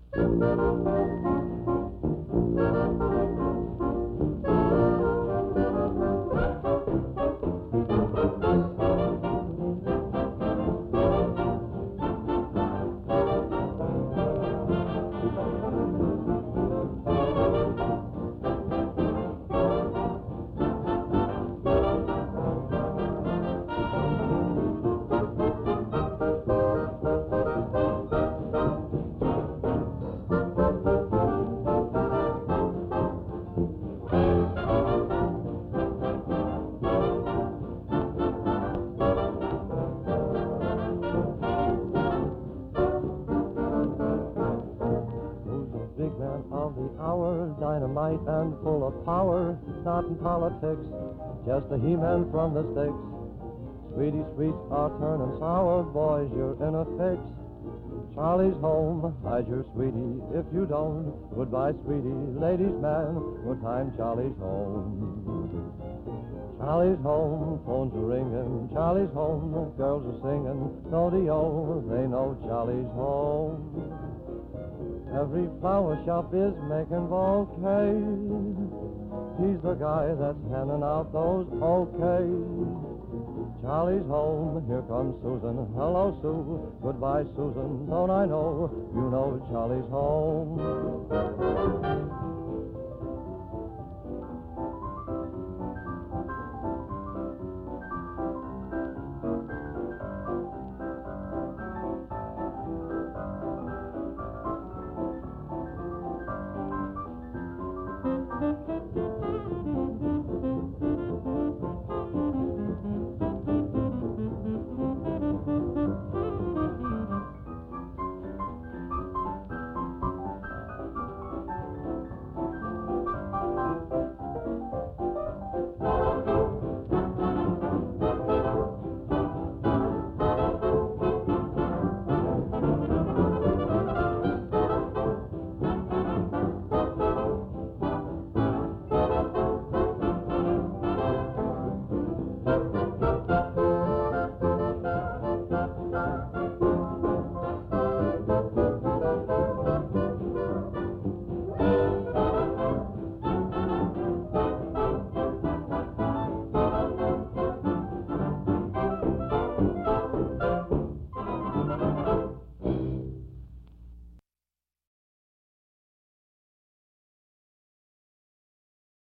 Of the hour, dynamite and full of power, not in politics, just a he-man from the sticks. Sweetie sweets are turning sour, boys, you're in a fix. Charlie's home, hide your sweetie if you don't. Goodbye, sweetie, ladies man, good time, Charlie's home. Charlie's home, phones are ringing, Charlie's home, girls are singing, no-de-o, they know Charlie's home. Every flower shop is making bouquets. He's the guy that's handing out those okays. Charlie's home, here comes Susan. Hello, Sue. Goodbye, Susan. Don't I know? You know Charlie's home.